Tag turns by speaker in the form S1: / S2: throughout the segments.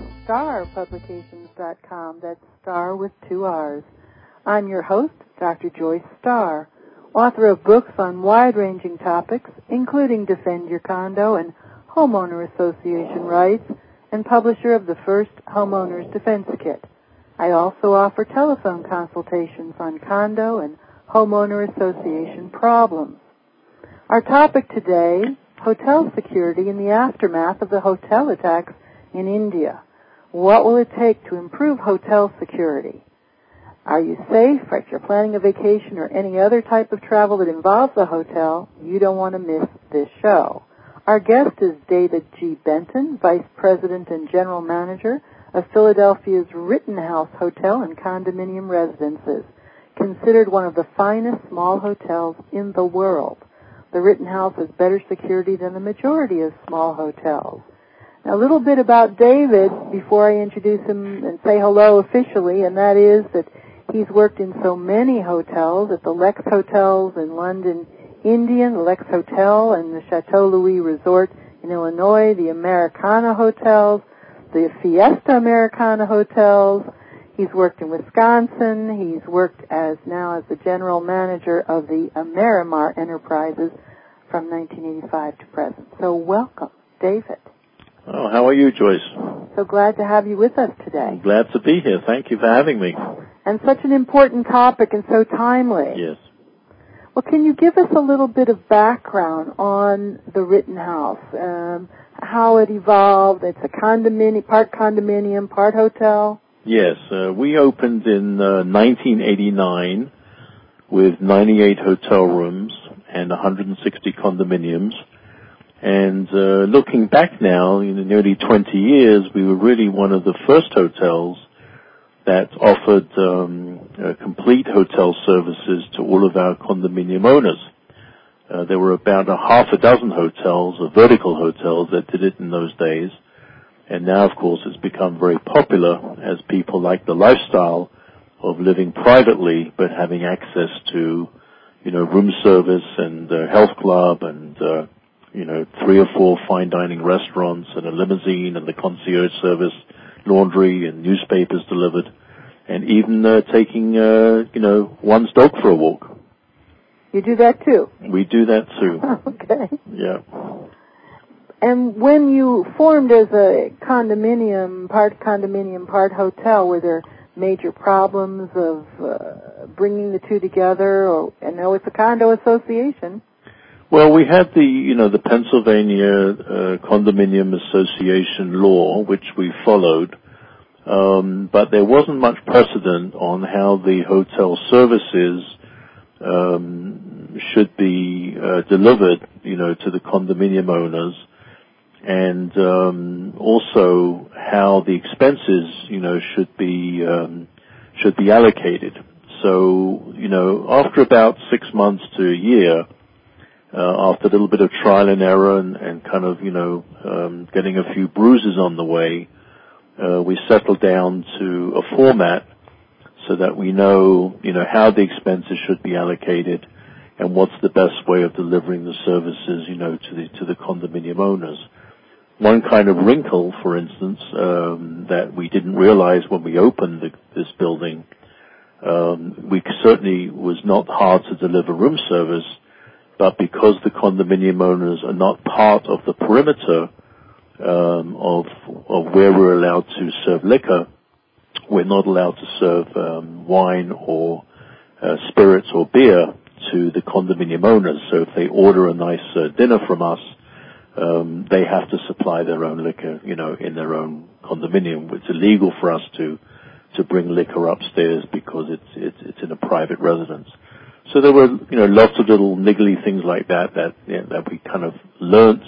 S1: starpublications.com. That's Star with 2 R's. I'm your host, Dr. Joyce Starr, author of books on wide-ranging topics, including Defend Your Condo and Homeowner Association Rights, and publisher of the first Homeowners Defense Kit. I also offer telephone consultations on condo and homeowner association problems. Our topic today, hotel security in the aftermath of the hotel attacks in India. What will it take to improve hotel security? Are you safe? If you're planning a vacation or any other type of travel that involves a hotel, you don't want to miss this show. Our guest is David G. Benton, Vice President and General Manager of Philadelphia's Rittenhouse Hotel and Condominium Residences, considered one of the finest small hotels in the world. The Rittenhouse has better security than the majority of small hotels. Now, a little bit about David before I introduce him and say hello officially, and that is that he's worked in so many hotels, at the Lex Hotels in London, India, the Lex Hotel and the Chateau Louis Resort in Illinois, the Americana Hotels, the Fiesta Americana Hotels. He's worked in Wisconsin. He's worked now as the general manager of the Amerimar Enterprises from 1985 to present. So welcome, David.
S2: Oh, how are you, Joyce?
S1: So glad to have you with us today.
S2: Glad to be here. Thank you for having me.
S1: And such an important topic and so timely.
S2: Yes.
S1: Well, can you give us a little bit of background on the Rittenhouse, how it evolved? It's a condominium, part hotel?
S2: Yes. We opened in 1989 with 98 hotel rooms and 160 condominiums. And looking back now, in nearly 20 years, we were really one of the first hotels that offered complete hotel services to all of our condominium owners. There were about a half a dozen hotels, vertical hotels, that did it in those days. And now, of course, it's become very popular as people like the lifestyle of living privately but having access to, room service and health club and 3 or 4 fine dining restaurants and a limousine and the concierge service, laundry and newspapers delivered, and even taking, one's dog for a walk.
S1: You do that too?
S2: We do that too.
S1: Okay.
S2: Yeah.
S1: And when you formed as a condominium, part hotel, were there major problems of bringing the two together? I know it's a condo association.
S2: Well, we had the Pennsylvania Condominium Association law, which we followed, but there wasn't much precedent on how the hotel services should be delivered, to the condominium owners, and also how the expenses, should be allocated. So, after about 6 months to a year, after a little bit of trial and error and kind of, getting a few bruises on the way, we settled down to a format so that we know, how the expenses should be allocated and what's the best way of delivering the services, to the condominium owners. One kind of wrinkle, for instance, that we didn't realize when we opened this building, we certainly was not hard to deliver room service, but because the condominium owners are not part of the perimeter of where we're allowed to serve liquor, we're not allowed to serve wine or spirits or beer to the condominium owners. So if they order a nice dinner from us, they have to supply their own liquor, in their own condominium. It's illegal for us to bring liquor upstairs because it's in a private residence. So there were, lots of little niggly things like that we kind of learnt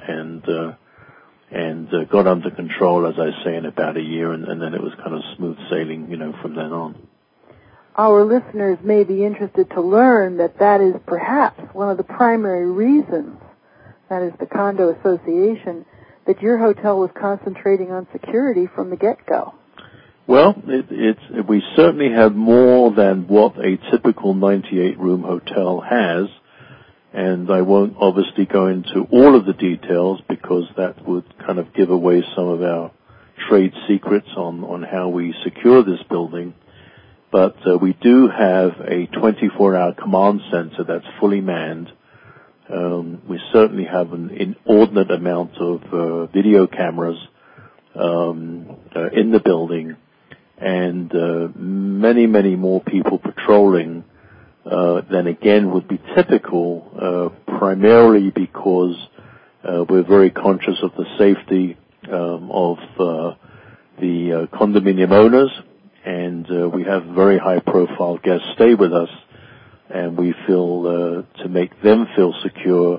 S2: and got under control, as I say, in about a year, and then it was kind of smooth sailing, from then on.
S1: Our listeners may be interested to learn that is perhaps one of the primary reasons, that is the condo association, that your hotel was concentrating on security from the get-go.
S2: Well, we certainly have more than what a typical 98-room hotel has, and I won't obviously go into all of the details because that would kind of give away some of our trade secrets on how we secure this building, but we do have a 24-hour command center that's fully manned. We certainly have an inordinate amount of video cameras in the building, and many, many more people patrolling than again would be typical, primarily because we're very conscious of the safety of the condominium owners, and we have very high-profile guests stay with us, and we feel to make them feel secure,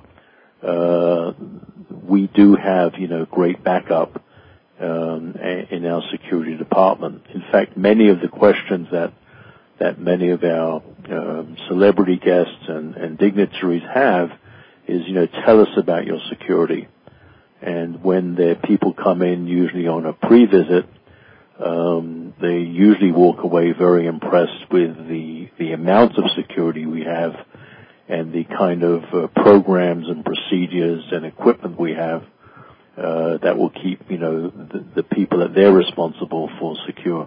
S2: we do have, great backup in our security department. In fact, many of the questions that many of our celebrity guests and dignitaries have is, tell us about your security. And when their people come in, usually on a pre-visit, they usually walk away very impressed with the amount of security we have and the kind of programs and procedures and equipment we have that will keep, the people that they're responsible for secure.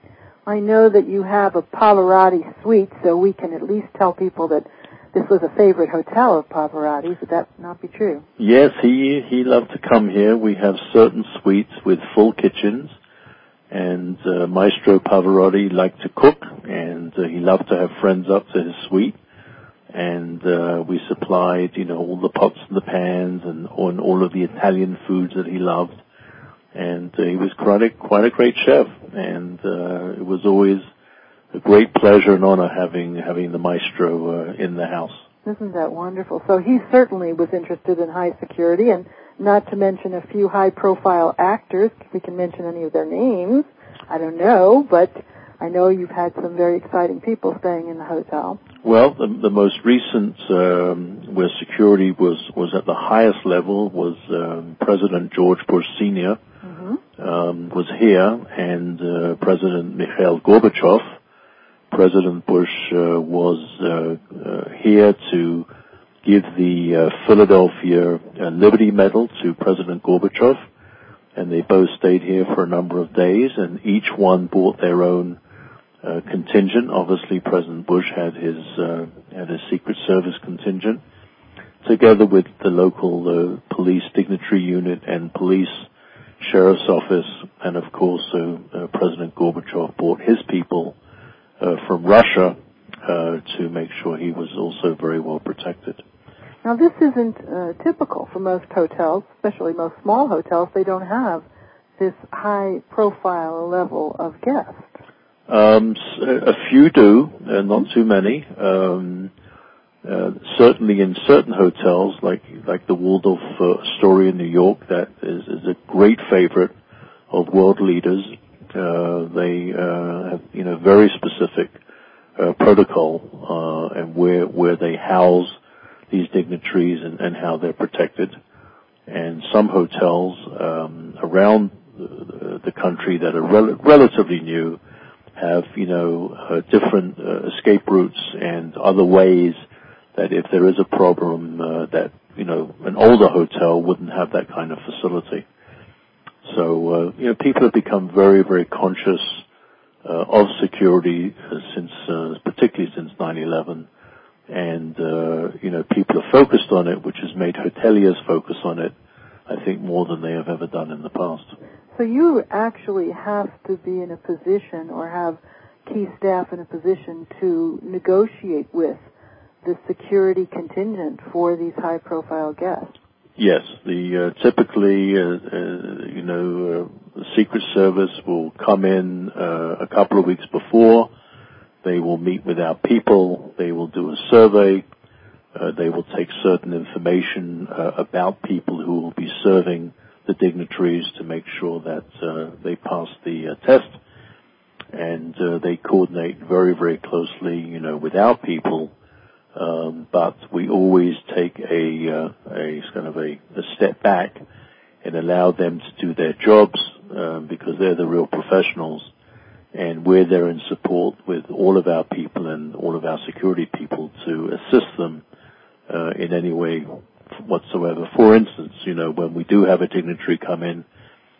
S1: I know that you have a Pavarotti suite, so we can at least tell people that this was a favorite hotel of Pavarotti's. Would that not be true?
S2: Yes, he loved to come here. We have certain suites with full kitchens, and Maestro Pavarotti liked to cook, and he loved to have friends up to his suite. And we supplied, all the pots and the pans and all of the Italian foods that he loved. And he was quite a great chef, and it was always a great pleasure and honor having the maestro in the house.
S1: Isn't that wonderful? So he certainly was interested in high security, and not to mention a few high-profile actors. If we can mention any of their names, I don't know, but I know you've had some very exciting people staying in the hotel.
S2: Well, the most recent where security was at the highest level was President George Bush Sr. Was here, and President Mikhail Gorbachev. President Bush was here to give the Philadelphia Liberty Medal to President Gorbachev, and they both stayed here for a number of days, and each one brought their own contingent. Obviously, President Bush had his Secret Service contingent, together with the local police dignitary unit and police sheriff's office, and of course, President Gorbachev brought his people from Russia to make sure he was also very well protected.
S1: Now, this isn't typical for most hotels, especially most small hotels. They don't have this high-profile level of guests.
S2: A few do, not too many. Certainly in certain hotels, like the Waldorf Astoria in New York, that is a great favorite of world leaders. They have, very specific protocol and where they house these dignitaries and how they're protected. And some hotels around the country that are relatively new have, different escape routes and other ways that if there is a problem, that, an older hotel wouldn't have that kind of facility. So, people have become very, very conscious of security particularly since 9/11. And, people are focused on it, which has made hoteliers focus on it, I think, more than they have ever done in the past.
S1: So you actually have to be in a position or have key staff in a position to negotiate with the security contingent for these high-profile guests.
S2: Yes, typically, the Secret Service will come in a couple of weeks before. They will meet with our people. They will do a survey. They will take certain information about people who will be serving the dignitaries to make sure that they pass the test. And they coordinate very, very closely, with our people. But we always take a step back and allow them to do their jobs because they're the real professionals, and we're there in support with all of our people and all of our security people to assist them in any way whatsoever. For instance, when we do have a dignitary come in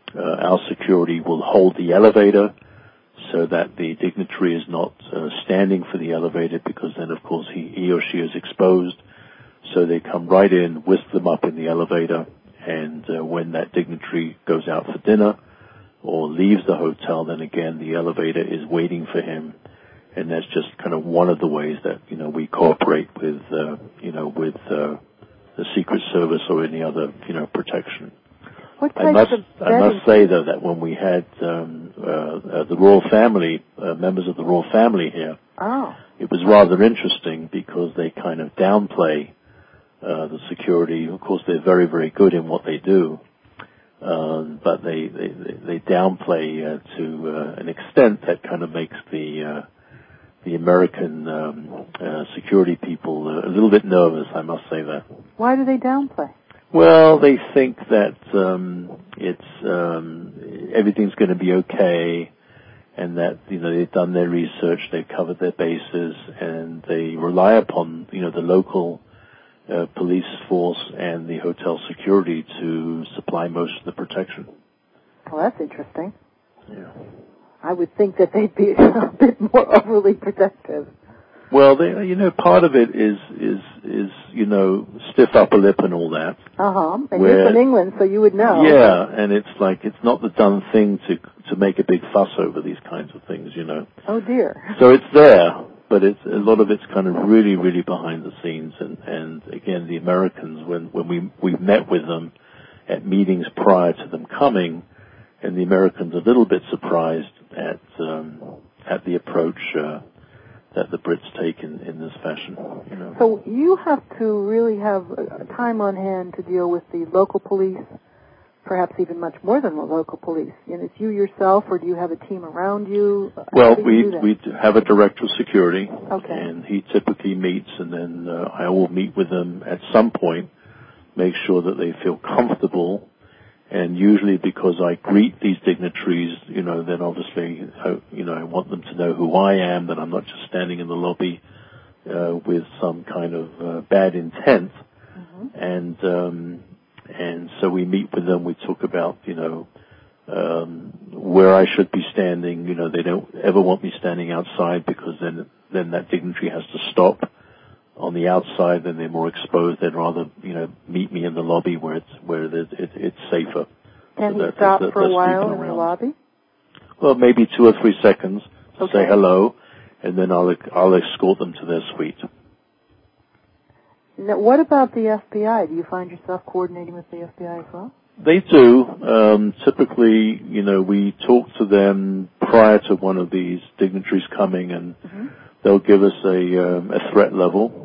S2: our security will hold the elevator so that the dignitary is not standing for the elevator, because then, of course, he or she is exposed. So they come right in, whisk them up in the elevator, and when that dignitary goes out for dinner or leaves the hotel, then again the elevator is waiting for him. And that's just kind of one of the ways that, we cooperate with, with the Secret Service or any other, protection. I must say, though, that when we had the royal family, members of the royal family here, it was rather interesting because they kind of downplay the security. Of course, they're very, very good in what they do, but they downplay to an extent that kind of makes the American security people a little bit nervous. I must say that.
S1: Why do they downplay?
S2: Well, they think that everything's going to be okay, and that they've done their research, they've covered their bases, and they rely upon the local police force and the hotel security to supply most of the protection.
S1: Well, that's interesting.
S2: Yeah.
S1: I would think that they'd be a bit more overly protective.
S2: Well, part of it is stiff upper lip and all that.
S1: And you're from England, so you would know.
S2: Yeah, and it's not the done thing to make a big fuss over these kinds of things,
S1: Oh dear.
S2: So it's there, but a lot of it's kind of really, really behind the scenes. And again, the Americans, when we've met with them at meetings prior to them coming, and the Americans are a little bit surprised at the approach that the Brits take in this fashion.
S1: So you have to really have time on hand to deal with the local police, perhaps even much more than the local police. It's you yourself, or do you have a team around you?
S2: Well, we have a director of security,
S1: okay,
S2: and he typically meets, and then I will meet with them at some point, make sure that they feel comfortable. And usually, because I greet these dignitaries, then obviously, I want them to know who I am, that I'm not just standing in the lobby with some kind of bad intent.
S1: Mm-hmm.
S2: And so we meet with them. We talk about, where I should be standing. They don't ever want me standing outside, because then that dignitary has to stop on the outside, then they're more exposed. They'd rather, meet me in the lobby where it's safer.
S1: Can he stop for a while in the lobby?
S2: Well, maybe 2 or 3 seconds to
S1: okay,
S2: say hello, and then I'll escort them to their suite.
S1: Now, what about the FBI? Do you find yourself coordinating with the FBI as well?
S2: They do. Typically, we talk to them prior to one of these dignitaries coming, and they'll give us a threat level.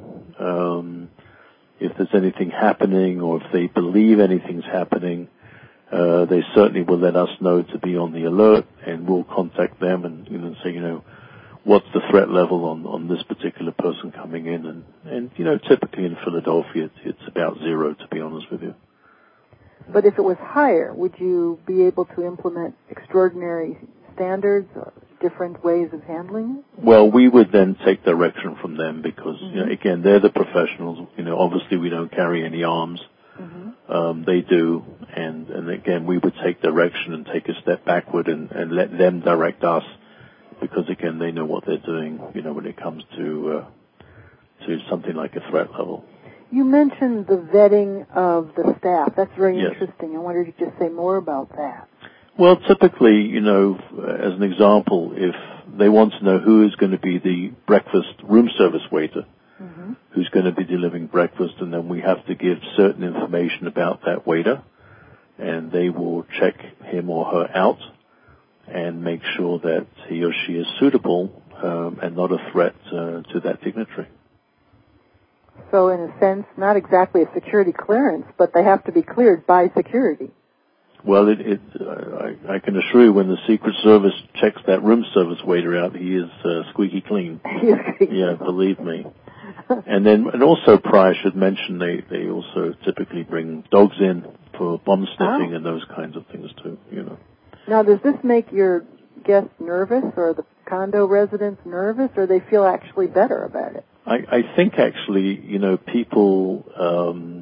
S2: If there's anything happening, or if they believe anything's happening, they certainly will let us know to be on the alert, and we'll contact them and say, what's the threat level on this particular person coming in, and typically in Philadelphia it's about 0, to be honest with you.
S1: But if it was higher, would you be able to implement extraordinary standards or different ways of handling it?
S2: Well, we would then take direction from them, because again, they're the professionals. Obviously we don't carry any arms. They do, and again, we would take direction and take a step backward and let them direct us, because again, they know what they're doing, when it comes to something like a threat level.
S1: You mentioned the vetting of the staff. That's very interesting. I wondered if you could just say more about that.
S2: Well, typically, as an example, if they want to know who is going to be the breakfast room service waiter, who's going to be delivering breakfast, and then we have to give certain information about that waiter, and they will check him or her out and make sure that he or she is suitable and not a threat to that dignitary.
S1: So in a sense, not exactly a security clearance, but they have to be cleared by security.
S2: Well, I can assure you, when the Secret Service checks that room service waiter out, he is squeaky clean. Yeah, believe me. And also, I should mention, they also typically bring dogs in for bomb sniffing and those kinds of things too.
S1: Now, does this make your guests nervous, or the condo residents nervous, or they feel actually better about it?
S2: I think actually, people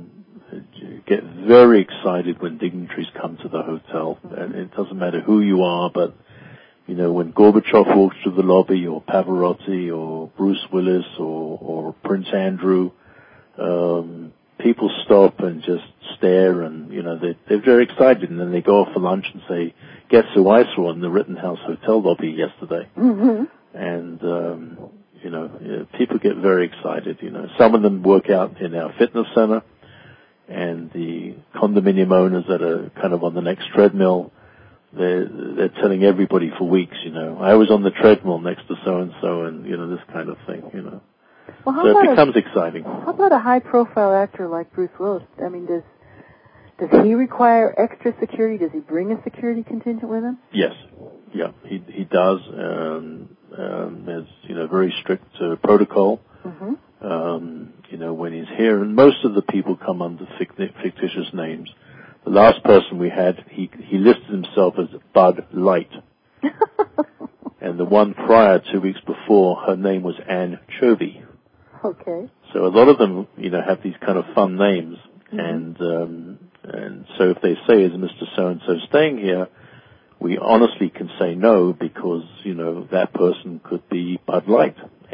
S2: get very excited when dignitaries come to the hotel. And it doesn't matter who you are, but, you know, when Gorbachev walks through the lobby, or Pavarotti, or Bruce Willis, or Prince Andrew, people stop and just stare, and, you know, they're very excited, and then they go off for lunch and say, guess who I saw in the Rittenhouse Hotel lobby yesterday?
S1: Mm-hmm.
S2: And, you know, people get very excited, you know. Some of them work out in our fitness center, and the condominium owners that are kind of on the next treadmill, they're telling everybody for weeks, you know, I was on the treadmill next to so-and-so, and, you know, this kind of thing, you know.
S1: Well,
S2: so it becomes exciting.
S1: How about a high-profile actor like Bruce Willis? I mean, does he require extra security? Does he bring a security contingent with him?
S2: Yes. Yeah, he does. There's, you know, very strict protocol.
S1: Mm-hmm.
S2: You know, when he's here, and most of the people come under fictitious names. The last person we had, he listed himself as Bud Light. And the one prior, 2 weeks before, her name was Anne Chovy.
S1: Okay.
S2: So a lot of them, you know, have these kind of fun names.
S1: Mm-hmm.
S2: And so if they say, is Mr. So-and-so staying here, we honestly can say no, because, you know, that person could be Bud Light.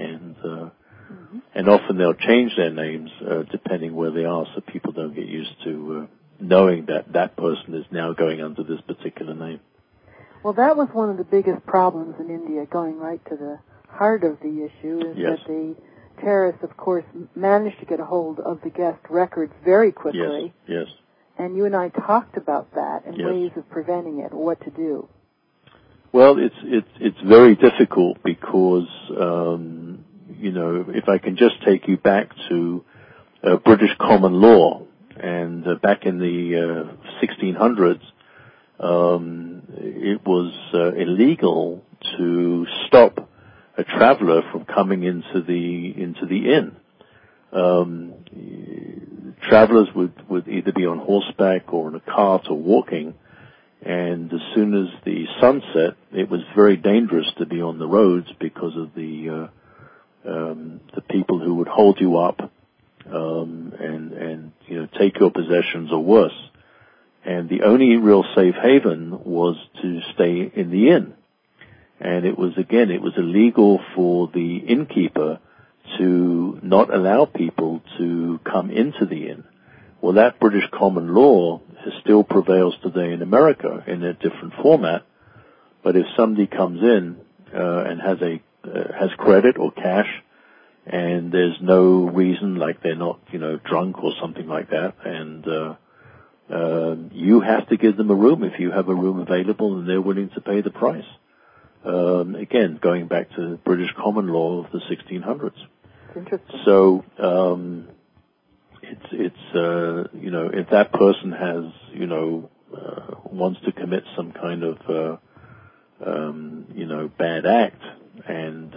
S2: And often they'll change their names depending where they are, so people don't get used to knowing that that person is now going under this particular name.
S1: Well, that was one of the biggest problems in India, going right to the heart of the issue, is
S2: Yes.
S1: that the terrorists, of course, managed to get a hold of the guest records very quickly.
S2: Yes.
S1: And you and I talked about that and
S2: Yes.
S1: ways of preventing it, what to do.
S2: Well, it's very difficult because, you know, if I can just take you back to British common law, and back in the 1600s, it was illegal to stop a traveler from coming into the inn. Travelers would either be on horseback or in a cart or walking, and as soon as the sun set, it was very dangerous to be on the roads because of the people who would hold you up and you know, take your possessions or worse. And the only real safe haven was to stay in the inn. And it was illegal for the innkeeper to not allow people to come into the inn. Well, that British common law still prevails today in America in a different format. But if somebody comes in and has credit or cash, and there's no reason, like they're not, you know, drunk or something like that, and you have to give them a room if you have a room available and they're willing to pay the price. Again, going back to the British common law of the 1600s.
S1: Interesting.
S2: So, it's you know, if that person has, you know, wants to commit some kind of, you know, bad act, and,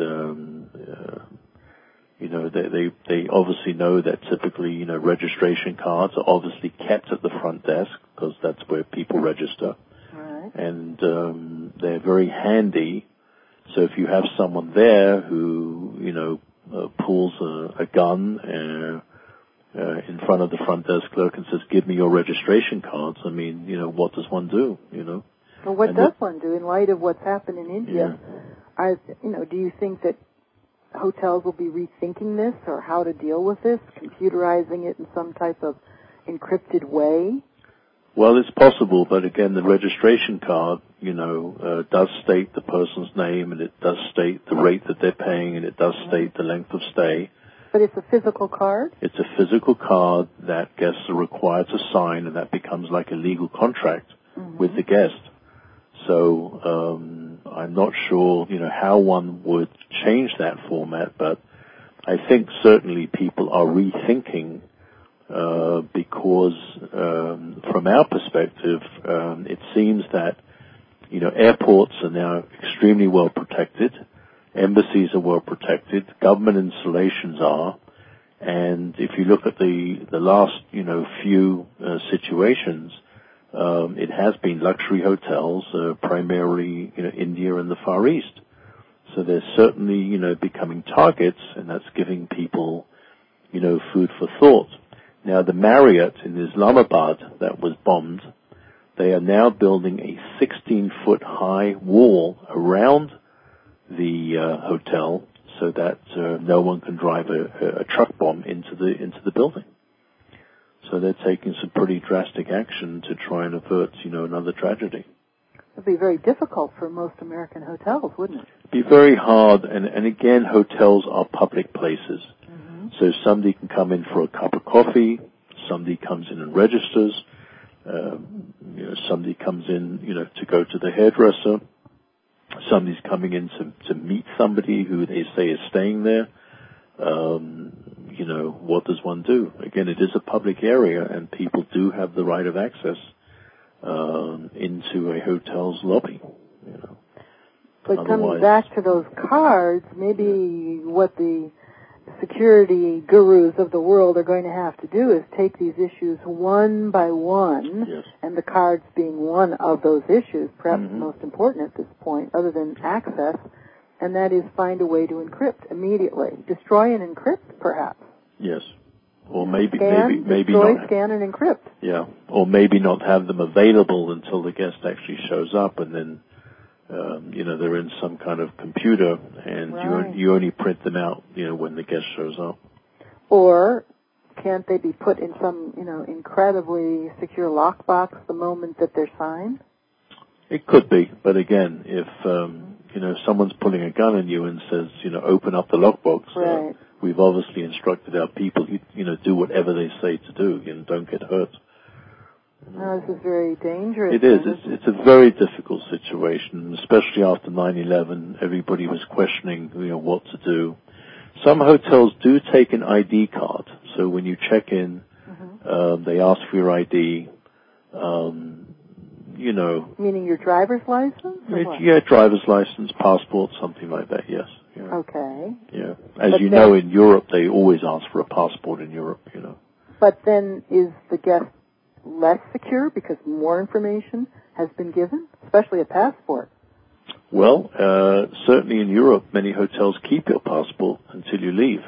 S2: you know, they obviously know that typically, you know, registration cards are obviously kept at the front desk, because that's where people register.
S1: Right.
S2: And they're very handy. So if you have someone there who, you know, pulls a gun in front of the front desk clerk and says, give me your registration cards, I mean, you know, what does one do, you know?
S1: Well, what does one do in light of what's happened in India?
S2: Yeah.
S1: You know, do you think that hotels will be rethinking this, or how to deal with this, computerizing it in some type of encrypted way?
S2: Well, it's possible, but again, the registration card, you know, does state the person's name, and it does state the rate that they're paying, and it does state the length of stay.
S1: But it's a physical card?
S2: It's a physical card that guests are required to sign, and that becomes like a legal contract with the guest. So I'm not sure, you know, how one would change that format, but I think certainly people are rethinking because from our perspective, it seems that, you know, airports are now extremely well protected, embassies are well protected, government installations are, and if you look at the last, you know, few situations, it has been luxury hotels, primarily, you know, India and the Far East. So they're certainly, you know, becoming targets, and that's giving people, you know, food for thought. Now, the Marriott in Islamabad that was bombed, they are now building a 16-foot high wall around the hotel so that no one can drive a truck bomb into the building. So they're taking some pretty drastic action to try and avert, another tragedy.
S1: It would be very difficult for most American hotels, wouldn't it?
S2: It'd be very hard, and again, hotels are public places. Mm-hmm. So somebody can come in for a cup of coffee, somebody comes in and registers, somebody comes in, to go to the hairdresser, somebody's coming in to meet somebody who they say is staying there. What does one do? Again, it is a public area, and people do have the right of access into a hotel's lobby.
S1: But coming back to those cards, maybe what the security gurus of the world are going to have to do is take these issues one by one,
S2: yes.
S1: And the cards being one of those issues, perhaps the most important at this point, other than access, and that is find a way to encrypt immediately. Destroy and encrypt, perhaps.
S2: Yes. Or maybe
S1: destroy,
S2: not.
S1: Scan, and encrypt.
S2: Yeah. Or maybe not have them available until the guest actually shows up, and then, they're in some kind of computer, and
S1: right.
S2: you only print them out, when the guest shows up.
S1: Or can't they be put in some, incredibly secure lockbox the moment that they're signed?
S2: It could be, but again, if someone's pulling a gun on you and says, open up the lockbox,
S1: right.
S2: We've obviously instructed our people, do whatever they say to do, don't get hurt.
S1: No, this is very dangerous.
S2: It is. It's a very difficult situation, especially after 9/11. Everybody was questioning, what to do. Some hotels do take an ID card, so when you check in, they ask for your ID.
S1: Meaning your driver's license? Or what?
S2: Yeah, driver's license, passport, something like that, yes. Yeah.
S1: Okay.
S2: Yeah. As you know, in Europe, they always ask for a passport in Europe,
S1: But then is the guest less secure because more information has been given, especially a passport?
S2: Well, certainly in Europe, many hotels keep your passport until you leave.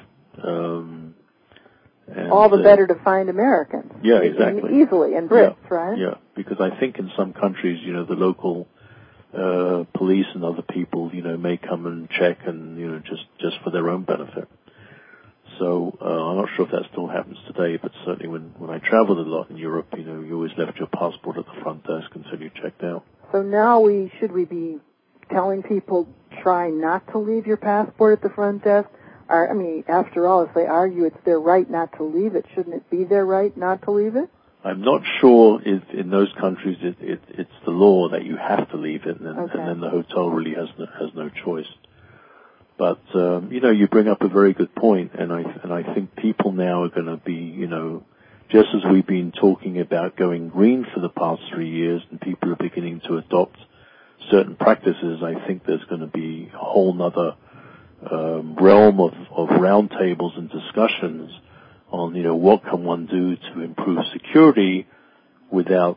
S1: All the better to find Americans.
S2: Yeah, exactly.
S1: Easily, and Brits, right?
S2: Yeah, because I think in some countries, the local police and other people, may come and check and, just for their own benefit. So I'm not sure if that still happens today, but certainly when I traveled a lot in Europe, you always left your passport at the front desk until you checked out.
S1: So now should we be telling people try not to leave your passport at the front desk? After all, if they argue it's their right not to leave it, shouldn't it be their right not to leave it?
S2: I'm not sure if in those countries it's the law that you have to leave it, and then the hotel really has no choice. But you bring up a very good point, and I think people now are going to be, just as we've been talking about going green for the past 3 years, and people are beginning to adopt certain practices. I think there's going to be a whole nother realm of roundtables and discussions on, what can one do to improve security without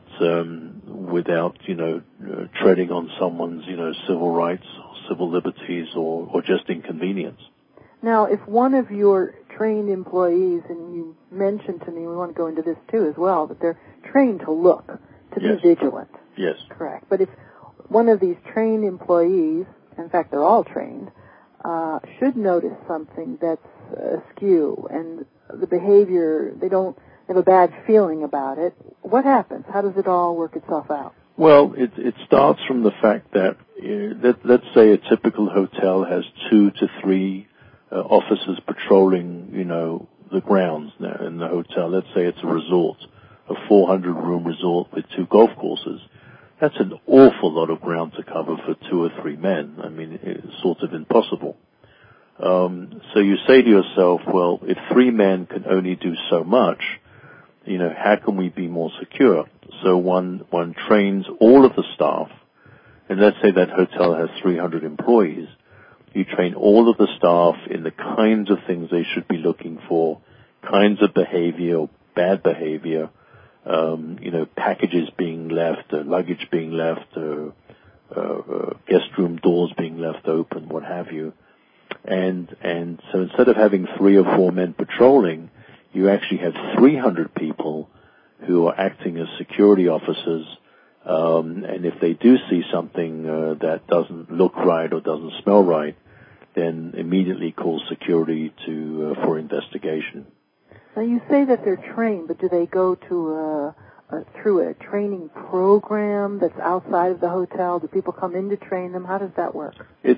S2: treading on someone's, civil rights, civil liberties, or just inconvenience.
S1: Now, if one of your trained employees, and you mentioned to me, we want to go into this too as well, that they're trained to look, to be vigilant.
S2: Yes.
S1: Correct. But if one of these trained employees, in fact, they're all trained, should notice something that's askew, and the behavior, they have a bad feeling about it, what happens? How does it all work itself out?
S2: Well, it starts from the fact that, let's say a typical hotel has 2 to 3 officers patrolling, the grounds now in the hotel. Let's say it's a resort, a 400-room resort with 2 golf courses. That's an awful lot of ground to cover for 2 or 3 men. It's sort of impossible. So you say to yourself, well, if 3 men can only do so much, how can we be more secure? So one trains all of the staff, and let's say that hotel has 300 employees. You train all of the staff in the kinds of things they should be looking for, kinds of behavior, or bad behavior, packages being left, luggage being left, guest room doors being left open, what have you. And so instead of having 3 or 4 men patrolling, you actually have 300 people who are acting as security officers, and if they do see something that doesn't look right or doesn't smell right, then immediately call security for investigation.
S1: Now you say that they're trained, but do they go to through a training program that's outside of the hotel? Do people come in to train them? How does that work?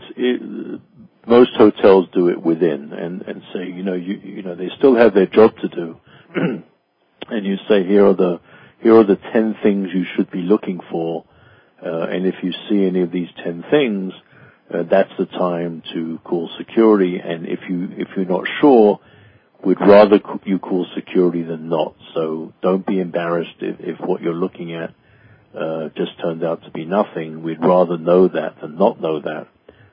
S2: Most hotels do it within and say, you know, they still have their job to do. And you say, here are the 10 things you should be looking for, and if you see any of these 10 things, that's the time to call security. And if you're not sure, we'd rather you call security than not. So don't be embarrassed if what you're looking at just turns out to be nothing. We'd rather know that than not know that.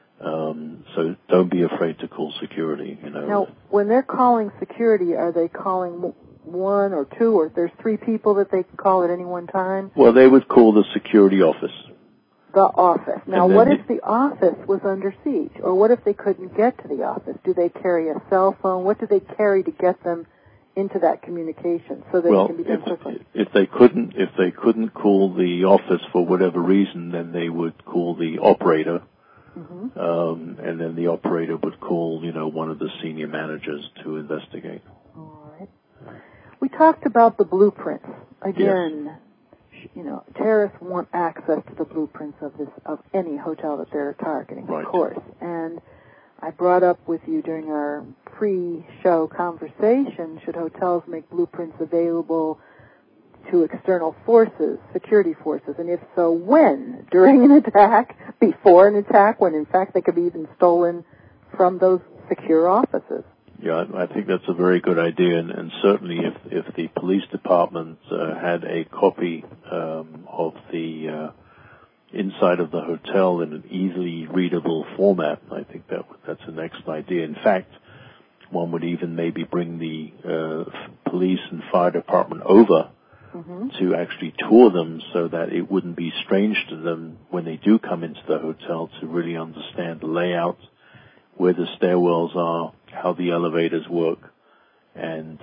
S2: So don't be afraid to call security. You know.
S1: Now, when they're calling security, are they calling one or two, or there's 3 people that they can call at any one time?
S2: Well, they would call the security office.
S1: The office. Now, what if the office was under siege? Or what if they couldn't get to the office? Do they carry a cell phone? What do they carry to get them into that communication so that it can be done quickly?
S2: If they couldn't call the office for whatever reason, then they would call the operator. Mm-hmm. And then the operator would call, one of the senior managers to investigate.
S1: All right. We talked about the blueprints. Again, yes. Terrorists want access to the blueprints of any hotel that they're targeting,
S2: right.
S1: Of course. And I brought up with you during our pre-show conversation, should hotels make blueprints available to external forces, security forces, and if so, when? During an attack? Before an attack? When, in fact, they could be even stolen from those secure offices?
S2: Yeah, I think that's a very good idea, and certainly if the police department had a copy of the inside of the hotel in an easily readable format, I think that's an excellent idea. In fact, one would even maybe bring the police and fire department over to actually tour them so that it wouldn't be strange to them when they do come into the hotel to really understand the layout, where the stairwells are, how the elevators work, and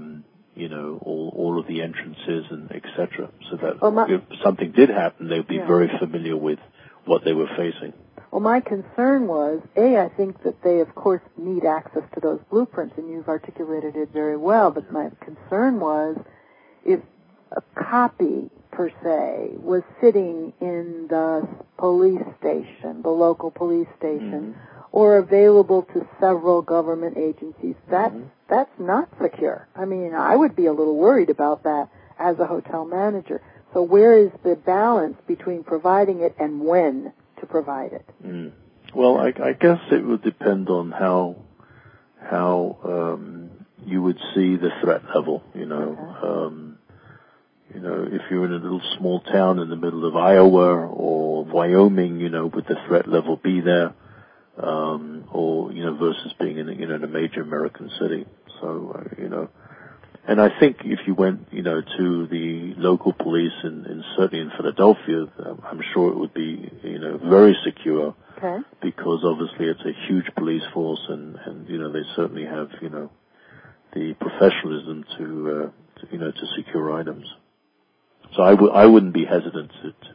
S2: all of the entrances and etc. So that if something did happen, they'd be very familiar with what they were facing.
S1: Well, my concern was, I think that they, of course, need access to those blueprints, and you've articulated it very well, but my concern was if a copy, per se, was sitting in the police station, the local police station, or available to several government agencies, that's not secure. I mean, I would be a little worried about that as a hotel manager. So where is the balance between providing it and when to provide it?
S2: Well, I guess it would depend on how you would see the threat level. If you're in a little small town in the middle of Iowa or Wyoming, would the threat level be there? Or versus being in a major American city. So, and I think if you went, to the local police and certainly in Philadelphia, I'm sure it would be, very secure.
S1: Okay. Because
S2: obviously it's a huge police force and they certainly have, the professionalism to secure items. So I wouldn't be hesitant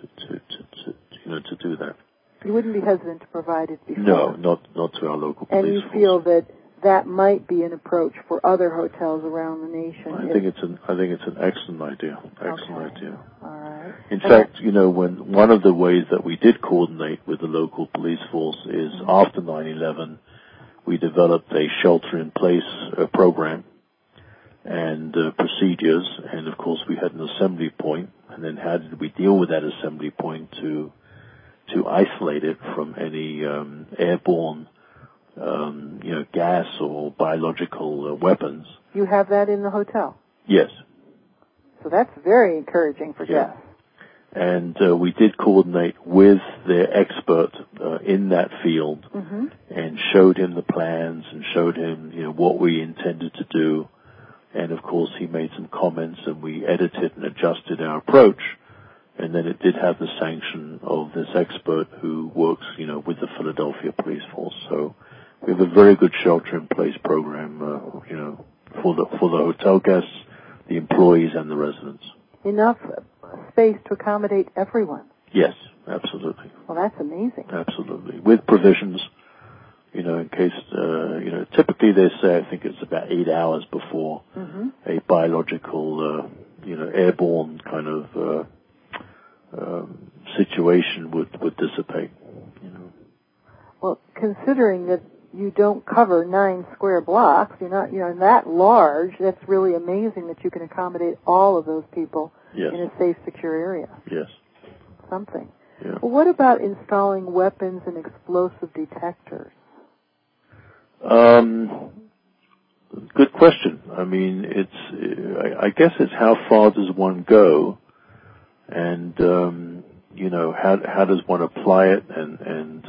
S2: to do that.
S1: You wouldn't be hesitant to provide it before?
S2: No, not to our local police
S1: force. And you feel that might be an approach for other hotels around the nation?
S2: I think it's an excellent idea. Excellent idea.
S1: All right.
S2: In fact, when one of the ways that we did coordinate with the local police force is after 9/11, we developed a shelter-in-place program and procedures, and of course we had an assembly point. And then how did we deal with that assembly point to isolate it from any airborne, gas or biological weapons?
S1: You have that in the hotel?
S2: Yes.
S1: So that's very encouraging for guests.
S2: And we did coordinate with the expert in that field and showed him the plans and showed him, what we intended to do. And of course he made some comments and we edited and adjusted our approach. And then it did have the sanction of this expert who works, with the Philadelphia police force. So we have a very good shelter-in-place program, for the hotel guests, the employees, and the residents.
S1: Enough space to accommodate everyone.
S2: Yes, absolutely.
S1: Well, that's amazing.
S2: Absolutely, with provisions. In case, typically they say, I think it's about 8 hours before a biological, airborne kind of situation would dissipate.
S1: Well, considering that you don't cover 9 square blocks, you're not, that large, that's really amazing that you can accommodate all of those people
S2: Yes.
S1: in a safe, secure area.
S2: Yes.
S1: Something.
S2: Yeah.
S1: Well, what about installing weapons and explosive detectors?
S2: Good question. I mean, I guess it's how far does one go, and how does one apply it, and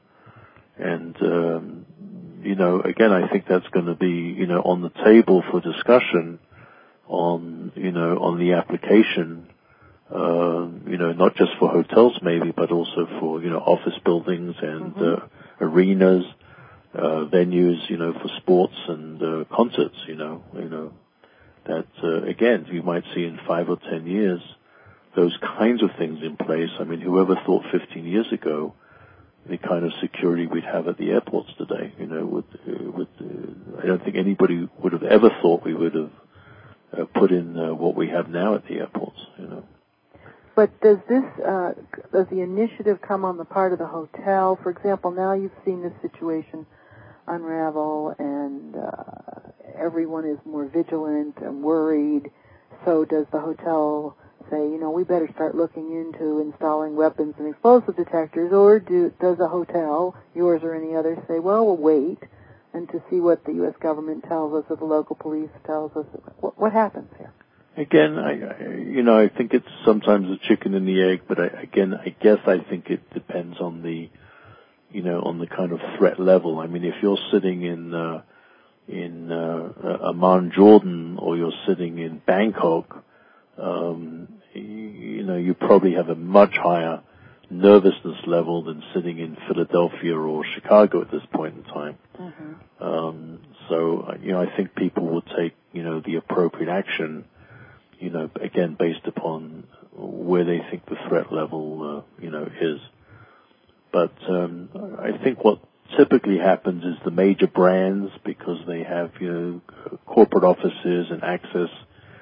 S2: again, I think that's going to be on the table for discussion on the application. Not just for hotels maybe, but also for office buildings and arenas. Venues, for sports and concerts, that again, you might see in 5 or 10 years those kinds of things in place. I mean, whoever thought 15 years ago the kind of security we'd have at the airports today? I don't think anybody would have ever thought we would have put in what we have now at the airports.
S1: But does the initiative come on the part of the hotel? For example, now you've seen this situation unravel, and everyone is more vigilant and worried. So does the hotel say, we better start looking into installing weapons and explosive detectors, or does a hotel, yours or any other, say, well, we'll wait and to see what the U.S. government tells us or the local police tells us? What happens here?
S2: Again, I think it's sometimes the chicken and the egg, but I guess I think it depends on the kind of threat level. I mean, if you're sitting in Amman, Jordan, or you're sitting in Bangkok, you probably have a much higher nervousness level than sitting in Philadelphia or Chicago at this point in time. So I think people will take the appropriate action. Again, based upon where they think the threat level, is. But I think what typically happens is the major brands, because they have, corporate offices and access,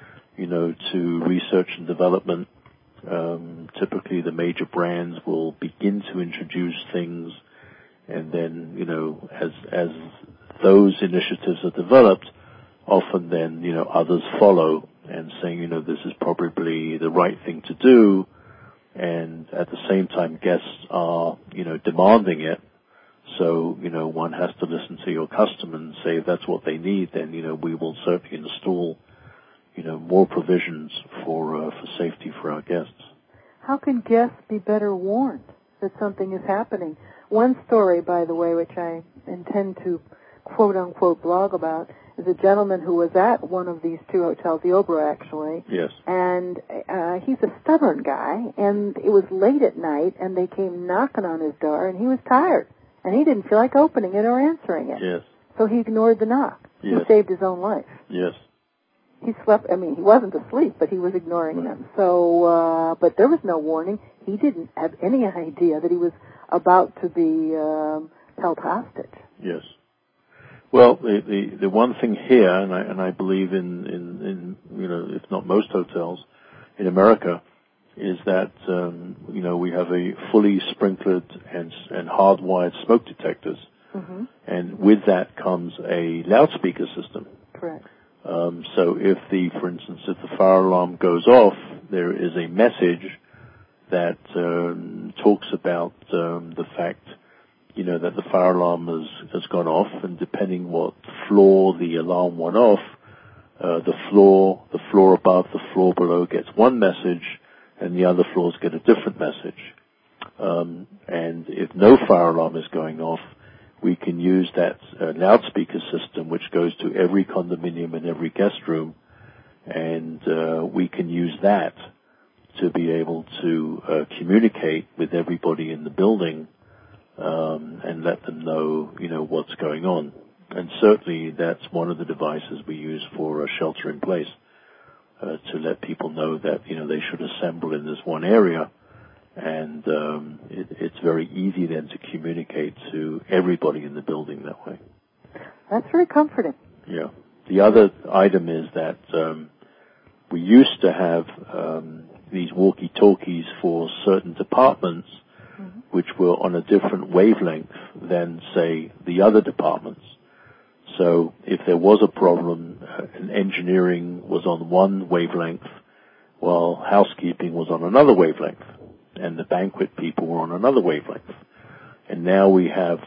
S2: to research and development, typically the major brands will begin to introduce things, and then, as those initiatives are developed, often then, others follow and saying, this is probably the right thing to do, and at the same time guests are, demanding it. So, one has to listen to your customer and say if that's what they need, then, we will certainly install, more provisions for safety for our guests.
S1: How can guests be better warned that something is happening? One story, by the way, which I intend to quote-unquote blog about, is a gentleman who was at one of these two hotels, the Oberoi actually.
S2: Yes.
S1: And he's a stubborn guy, and it was late at night, and they came knocking on his door, and he was tired, and he didn't feel like opening it or answering it.
S2: Yes.
S1: So he ignored the knock.
S2: Yes.
S1: He saved his own life.
S2: Yes.
S1: He slept, he wasn't asleep, but he was ignoring them. So, but there was no warning. He didn't have any idea that he was about to be held hostage.
S2: Yes. Well, the one thing here, and I believe in if not most hotels in America, is that we have a fully sprinklered and hardwired smoke detectors, and with that comes a loudspeaker system.
S1: Correct.
S2: So for instance, if the fire alarm goes off, there is a message that talks about the fact that the fire alarm has gone off, and depending what floor the alarm went off, the floor above, the floor below gets one message, and the other floors get a different message. And if no fire alarm is going off, we can use that loudspeaker system, which goes to every condominium and every guest room, and we can use that to be able to communicate with everybody in the building, and let them know, what's going on. And certainly that's one of the devices we use for a shelter in place, to let people know that, they should assemble in this one area. And it's very easy then to communicate to everybody in the building that way.
S1: That's very comforting.
S2: Yeah. The other item is that we used to have these walkie-talkies for certain departments, mm-hmm. which were on a different wavelength than, say, the other departments. So if there was a problem, and engineering was on one wavelength, while housekeeping was on another wavelength, and the banquet people were on another wavelength. And now we have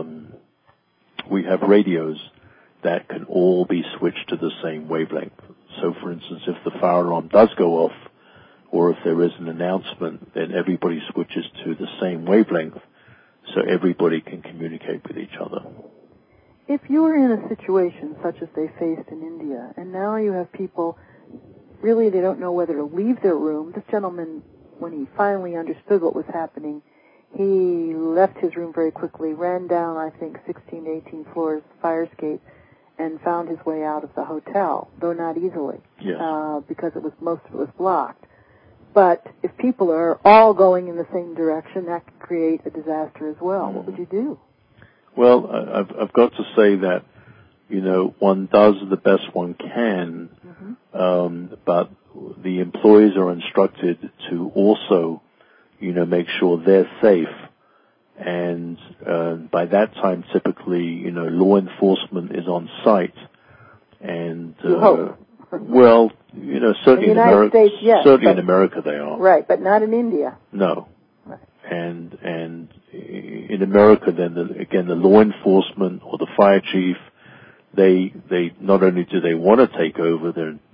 S2: radios that can all be switched to the same wavelength. So, for instance, if the fire alarm does go off, or if there is an announcement, then everybody switches to the same wavelength, so everybody can communicate with each other.
S1: If you were in a situation such as they faced in India, and now you have people, really they don't know whether to leave their room. This gentleman, when he finally understood what was happening, he left his room very quickly, ran down, I think, 16 to 18 floors, fire escape, and found his way out of the hotel, though not easily,
S2: yes.
S1: Because most of it was blocked. But if people are all going in the same direction, that could create a disaster as well. Mm-hmm. What would you do?
S2: Well, I've got to say that, one does the best one can, mm-hmm. But the employees are instructed to also, make sure they're safe. And by that time, typically, law enforcement is on site. And well, certainly in America, States, yes, certainly in America they are.
S1: Right, but not in India.
S2: No. Right. And in America, then the law enforcement or the fire chief, they not only do they want to take over,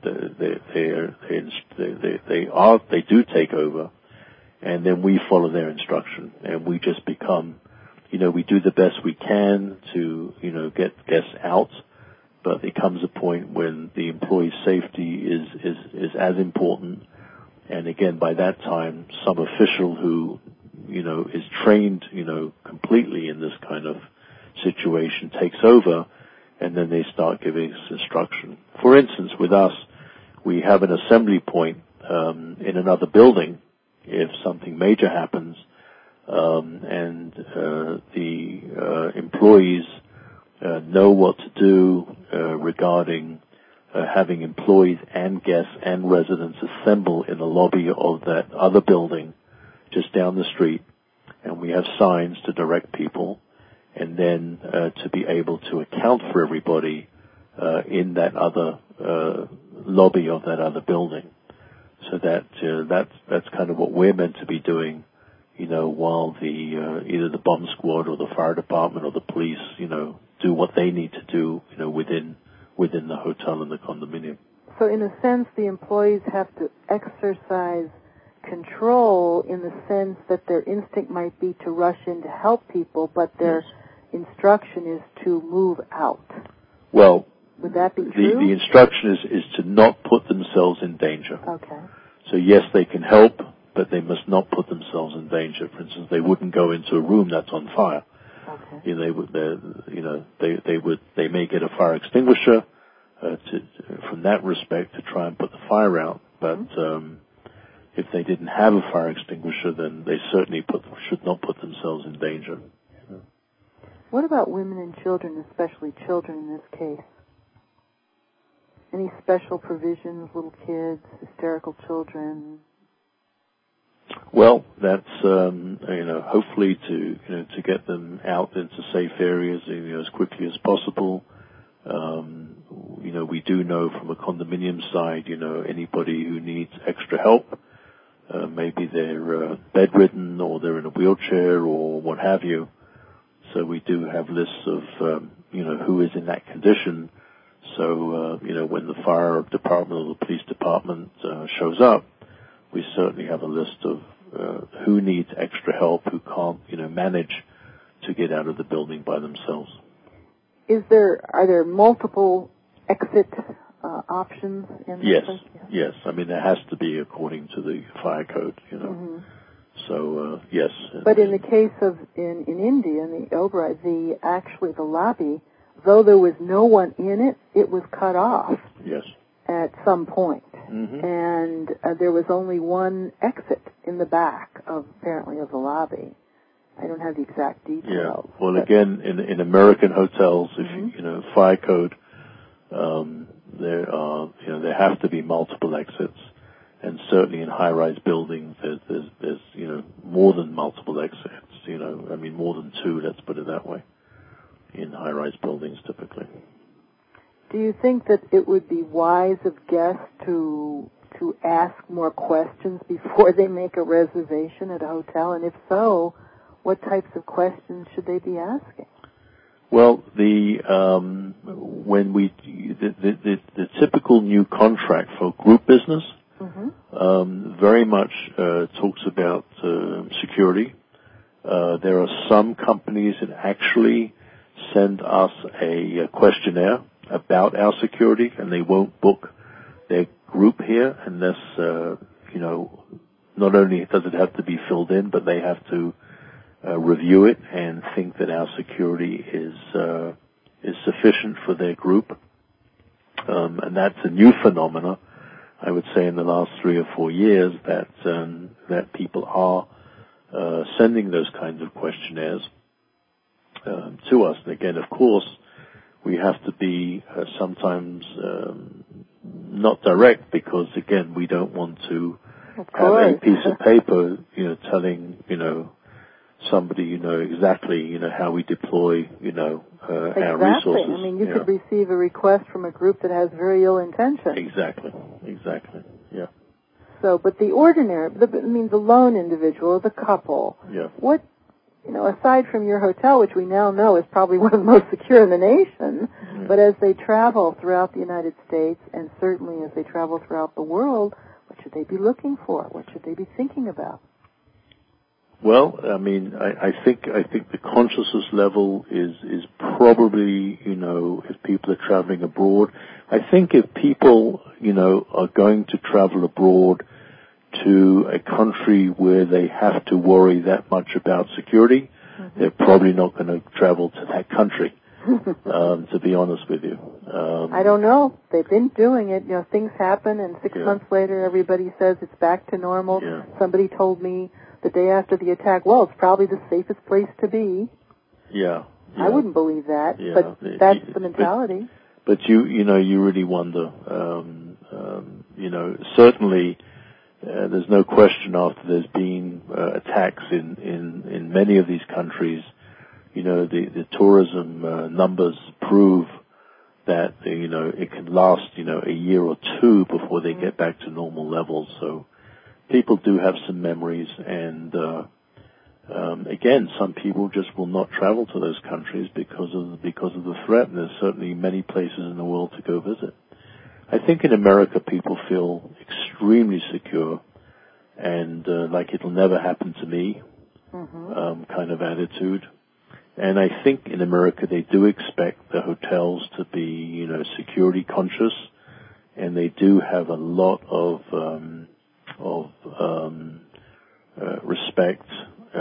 S2: they do take over. And then we follow their instruction, and we just become, we do the best we can to, get guests out, but there comes a point when the employee's safety is as important, and again, by that time, some official who, is trained, completely in this kind of situation takes over, and then they start giving us instruction. For instance, with us, we have an assembly point, in another building, if something major happens, and the employees know what to do regarding having employees and guests and residents assemble in the lobby of that other building just down the street, and we have signs to direct people, and then to be able to account for everybody in that other lobby of that other building. So that's kind of what we're meant to be doing, while the either the bomb squad or the fire department or the police, do what they need to do, within the hotel and the condominium.
S1: So in a sense, the employees have to exercise control in the sense that their instinct might be to rush in to help people, but their instruction is to move out.
S2: Well,
S1: would that be true?
S2: The instruction is to not put themselves in danger.
S1: Okay.
S2: So yes, they can help, but they must not put themselves in danger. For instance, they wouldn't go into a room that's on fire.
S1: Okay.
S2: They may get a fire extinguisher from that respect to try and put the fire out. But if they didn't have a fire extinguisher, then they certainly should not put themselves in danger.
S1: What about women and children, especially children in this case? Any special provisions, little kids, hysterical children?
S2: Well, that's hopefully to get them out into safe areas as quickly as possible. We do know from a condominium side, anybody who needs extra help, maybe they're bedridden or they're in a wheelchair or what have you. So we do have lists of who is in that condition. So when the fire department or the police department shows up, we certainly have a list of who needs extra help, who can't, manage to get out of the building by themselves.
S1: Are there multiple exit options in this place?
S2: Yes. I mean, there has to be according to the fire code,
S1: Mm-hmm.
S2: So, yes.
S1: But in the case of in India, in the Oberoi, the lobby though there was no one in it, it was cut off.
S2: Yes.
S1: At some point.
S2: Mm-hmm.
S1: And there was only one exit in the back apparently of the lobby. I don't have the exact details.
S2: Yeah. Well, again, in American hotels, if you fire code, there have to be multiple exits, and certainly in high-rise buildings, there's more than multiple exits. More than two. Let's put it that way. In high-rise buildings, typically.
S1: Do you think that it would be wise of guests to ask more questions before they make a reservation at a hotel? And if so, what types of questions should they be asking?
S2: Well, the typical new contract for group business very much talks about security. There are some companies that actually send us a questionnaire about our security, and they won't book their group here unless, not only does it have to be filled in, but they have to review it and think that our security is sufficient for their group. And that's a new phenomena, I would say, in the last 3 or 4 years that people are sending those kinds of questionnaires to us. And again, of course, we have to be sometimes not direct because, again, we don't want to have a piece of paper, telling, somebody, exactly, how we deploy, our resources.
S1: I mean, you could receive a request from a group that has very ill intention.
S2: Exactly, yeah.
S1: So, but the ordinary, the lone individual, the couple, what, aside from your hotel, which we now know is probably one of the most secure in the nation, but as they travel throughout the United States and certainly as they travel throughout the world, what should they be looking for? What should they be thinking about?
S2: Well, I think the consciousness level is probably, if people are traveling abroad. I think if people, are going to travel abroad to a country where they have to worry that much about security, they're probably not going to travel to that country, to be honest with you.
S1: I don't know. They've been doing it. Things happen, and 6 months later, everybody says it's back to normal. Yeah. Somebody told me the day after the attack, well, it's probably the safest place to be.
S2: Yeah.
S1: I wouldn't believe that, but that's the mentality.
S2: But you really wonder. Certainly, there's no question after there's been attacks in many of these countries. The tourism numbers prove that it can last a year or two before they get back to normal levels. So people do have some memories, and again, some people just will not travel to those countries because of the threat. And there's certainly many places in the world to go visit. I think in America people feel extremely secure and like it'll never happen to me kind of attitude. And I think in America they do expect the hotels to be, security conscious, and they do have a lot of respect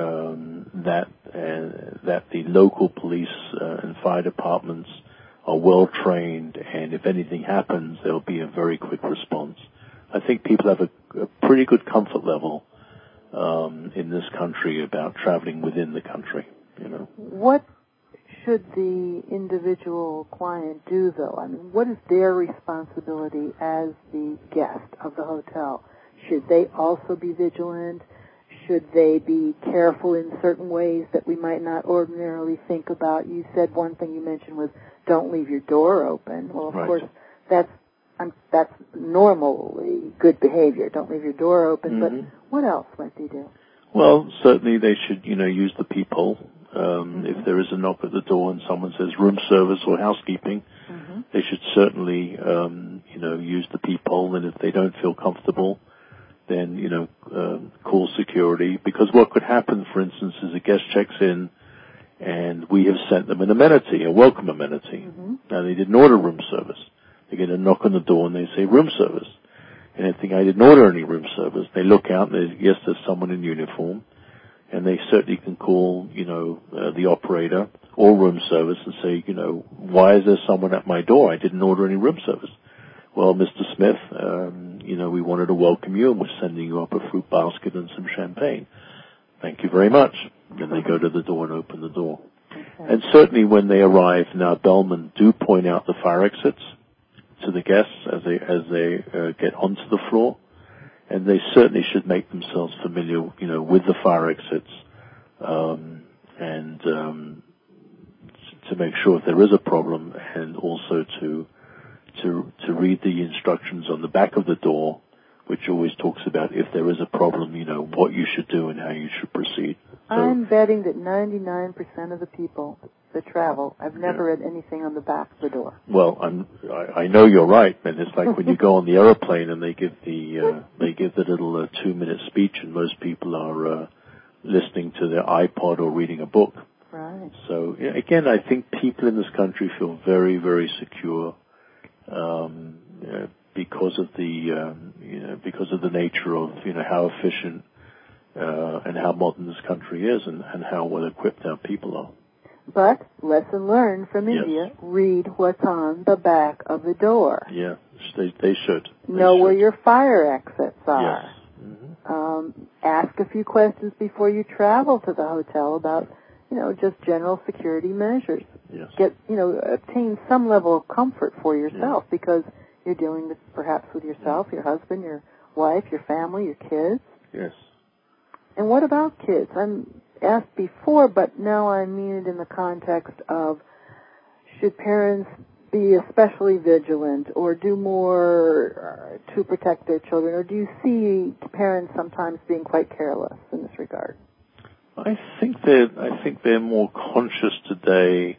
S2: that the local police and fire departments are well trained, and if anything happens, there'll be a very quick response. I think people have a pretty good comfort level in this country about traveling within the country.
S1: What should the individual client do, though? What is their responsibility as the guest of the hotel? Should they also be vigilant? Should they be careful in certain ways that we might not ordinarily think about? You said one thing you mentioned was don't leave your door open. Well, of course, that's normally good behavior. Don't leave your door open. But what else might they do?
S2: Well, certainly they should, use the peephole. If there is a knock at the door and someone says room service or housekeeping, they should certainly, use the peephole. And if they don't feel comfortable, then, call security. Because what could happen, for instance, is a guest checks in and we have sent them an amenity, a welcome amenity. Now, they didn't order room service. They get a knock on the door and they say room service. And they think, I didn't order any room service. They look out and yes, there's someone in uniform. and they certainly can call, the operator or room service and say, why is there someone at my door? I didn't order any room service. Well, Mr. Smith, we wanted to welcome you, and we're sending you up a fruit basket and some champagne. Thank you very much. And they go to the door and open the door. Okay. And certainly when they arrive, now bellmen do point out the fire exits to the guests as they get onto the floor, and they certainly should make themselves familiar, with the fire exits, and to make sure if there is a problem, and also to read the instructions on the back of the door, which always talks about if there is a problem, what you should do and how you should proceed. So,
S1: I'm betting that 99% of the people that travel, I've never read anything on the back of the door.
S2: Well, I know you're right, and it's like when you go on the airplane and they give the little 2-minute speech, and most people are listening to their iPod or reading a book.
S1: Right.
S2: So again, I think people in this country feel very, very secure. Because of the nature of how efficient and how modern this country is, and how well equipped our people are.
S1: But lesson learned from India: read what's on the back of the door.
S2: Yeah, they should.
S1: Know where your fire exits are.
S2: Yes. Mm-hmm.
S1: Ask a few questions before you travel to the hotel about just general security measures.
S2: Yes.
S1: Obtain some level of comfort for yourself, because you're dealing with perhaps with yourself, your husband, your wife, your family, your kids.
S2: Yes.
S1: And what about kids? I'm asked before, but now I mean it in the context of, should parents be especially vigilant or do more to protect their children, or do you see parents sometimes being quite careless in this regard?
S2: I think they're more conscious today,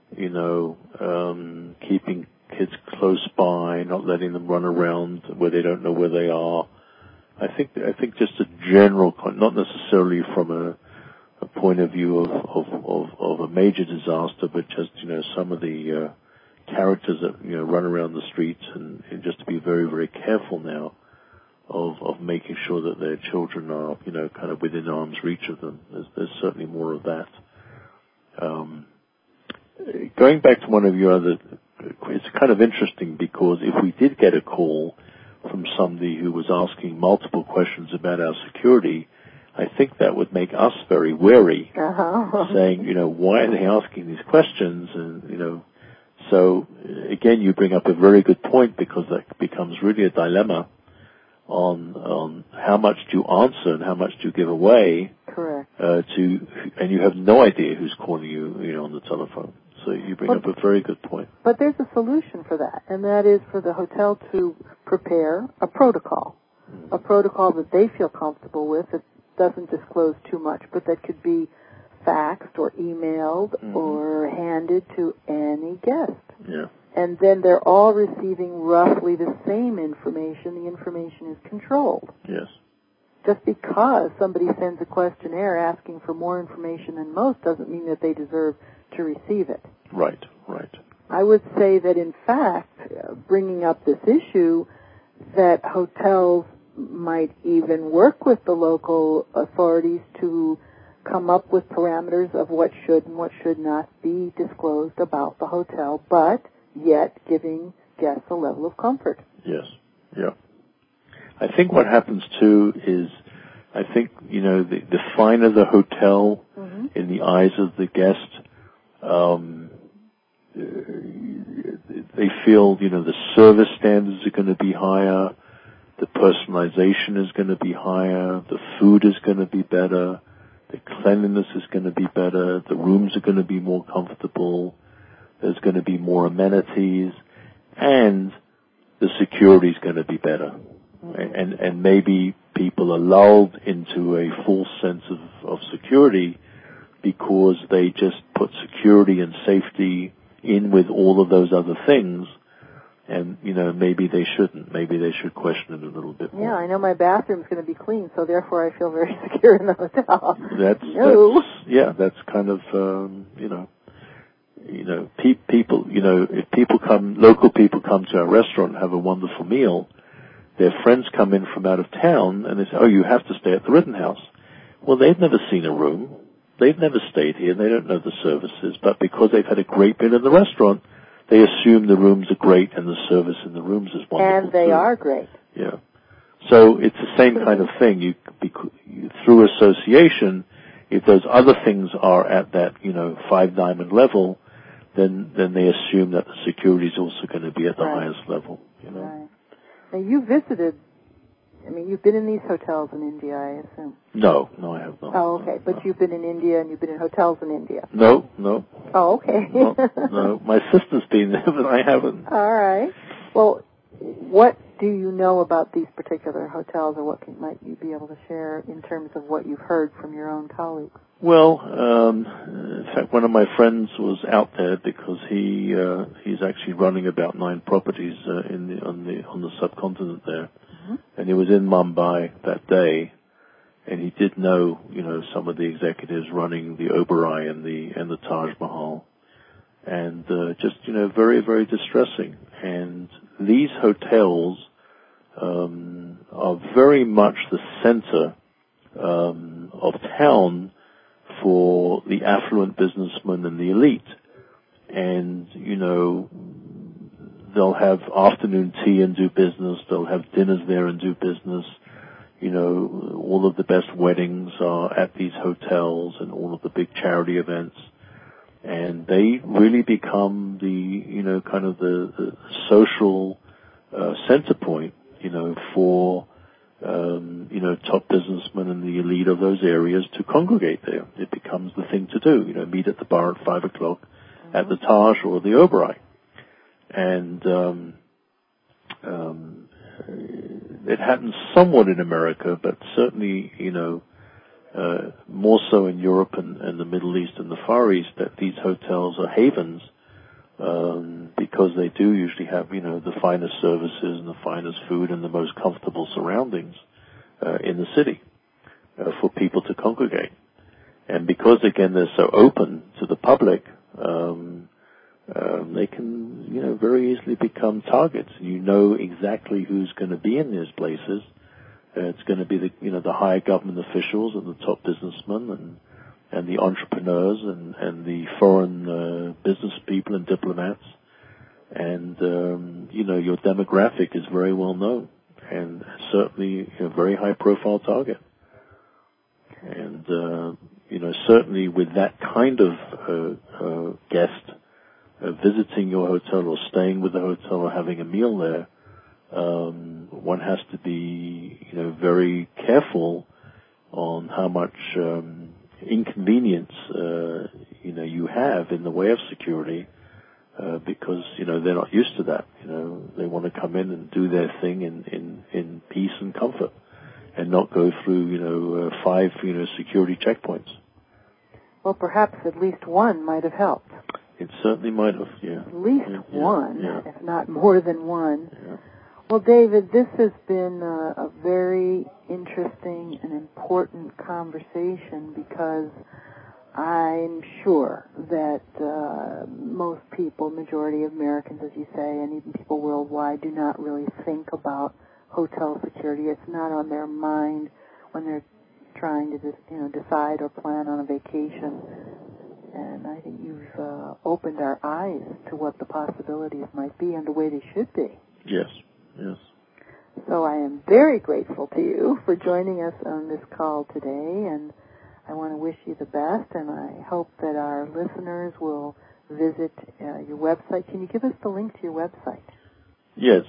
S2: keeping kids close by, not letting them run around where they don't know where they are. I think just a general, not necessarily from a point of view of a major disaster, but just some of the characters that run around the streets, and just to be very, very careful now of making sure that their children are kind of within arm's reach of them. There's certainly more of that. Going back to one of your other, it's kind of interesting, because if we did get a call from somebody who was asking multiple questions about our security, I think that would make us very wary, saying, why are they asking these questions? And, so again, you bring up a very good point, because that becomes really a dilemma on how much do you answer and how much do you give away.
S1: Correct.
S2: And you have no idea who's calling you, on the telephone. So you bring up a very good point.
S1: But there's a solution for that, and that is for the hotel to prepare a protocol that they feel comfortable with, that doesn't disclose too much, but that could be faxed or emailed or handed to any guest.
S2: Yeah.
S1: And then they're all receiving roughly the same information. The information is controlled.
S2: Yes.
S1: Just because somebody sends a questionnaire asking for more information than most doesn't mean that they deserve to receive it.
S2: Right.
S1: I would say that, in fact, bringing up this issue, that hotels might even work with the local authorities to come up with parameters of what should and what should not be disclosed about the hotel, but yet giving guests a level of comfort.
S2: Yes. Yeah. I think what happens too is, the finer the hotel in the eyes of the guest, they feel, the service standards are going to be higher, the personalization is going to be higher, the food is going to be better, the cleanliness is going to be better, the rooms are going to be more comfortable, there's going to be more amenities, and the security is going to be better. And maybe people are lulled into a false sense of security because they just put security and safety in with all of those other things, and, maybe they shouldn't. Maybe they should question it a little bit more.
S1: Yeah, I know my bathroom's going to be clean, so therefore I feel very secure in the hotel.
S2: That's kind of, people, if local people come to our restaurant and have a wonderful meal, their friends come in from out of town and they say, oh, you have to stay at the Rittenhouse. Well, they've never seen a room. They've never stayed here. They don't know the services. But because they've had a great meal in the restaurant, they assume the rooms are great and the service in the rooms is wonderful.
S1: And they are great.
S2: Yeah. So it's the same kind of thing. Through association, if those other things are at that, 5-diamond level, then they assume that the security is also going to be at the highest level.
S1: Right. Now, you visited, you've been in these hotels in India, I assume.
S2: No, I have not.
S1: Oh, okay. But you've been in India and you've been in hotels in India.
S2: No.
S1: Oh, okay.
S2: No. My sister's been there, but I haven't.
S1: All right. Well, what do you know about these particular hotels, or what might you be able to share in terms of what you've heard from your own colleagues?
S2: Well, in fact, one of my friends was out there because he's actually running about 9 properties on the subcontinent there, and he was in Mumbai that day, and he did know some of the executives running the Oberoi and the Taj Mahal, and just very, very distressing. And these hotels are very much the center of town for the affluent businessmen and the elite. And, they'll have afternoon tea and do business. They'll have dinners there and do business. All of the best weddings are at these hotels and all of the big charity events. And they really become the, kind of the social center point, for top businessmen and the elite of those areas to congregate there. It becomes the thing to do, meet at the bar at 5 o'clock at the Taj or the Oberoi. And it happens somewhat in America, but certainly, more so in Europe and the Middle East and the Far East, that these hotels are havens, because they do usually have, the finest services and the finest food and the most comfortable surroundings in the city for people to congregate. And because, again, they're so open to the public, they can, very easily become targets. You know exactly who's going to be in these places. It's going to be the higher government officials and the top businessmen and the entrepreneurs and the foreign business people and diplomats. And, your demographic is very well known and certainly a very high profile target. And, certainly with that kind of guest visiting your hotel or staying with the hotel or having a meal there, one has to be, very careful on how much inconvenience, you have in the way of security, because, they're not used to that. They want to come in and do their thing in peace and comfort and not go through, 5, security checkpoints.
S1: Well, perhaps at least one might have helped.
S2: It certainly might have, yeah.
S1: At least one, if not more than one. Yeah. Well, David, this has been a very interesting and important conversation because I'm sure that most people, majority of Americans, as you say, and even people worldwide, do not really think about hotel security. It's not on their mind when they're trying to decide or plan on a vacation. And I think you've opened our eyes to what the possibilities might be and the way they should be.
S2: Yes.
S1: So I am very grateful to you for joining us on this call today, and I want to wish you the best, and I hope that our listeners will visit your website. Can you give us the link to your website?
S2: Yes,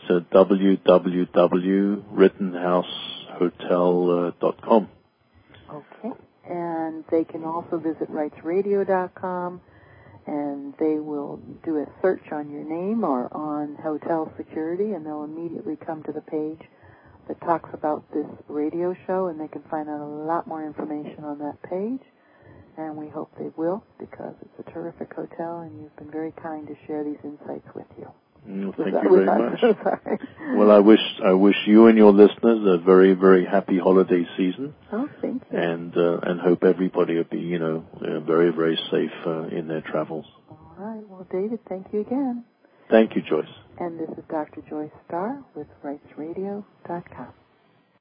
S2: www.rittenhousehotel.com.
S1: Okay. And they can also visit rightsradio.com, and they will do a search on your name or on hotel security, and they'll immediately come to the page that talks about this radio show, and they can find out a lot more information on that page. And we hope they will, because it's a terrific hotel, and you've been very kind to share these insights with you.
S2: Well, thank you very much. Well, I wish you and your listeners a very, very happy holiday season.
S1: Oh, thank you.
S2: And hope everybody will be, very, very safe in their travels.
S1: All right. Well, David, thank you again.
S2: Thank you, Joyce.
S1: And this is Dr. Joyce Starr with RightsRadio.com.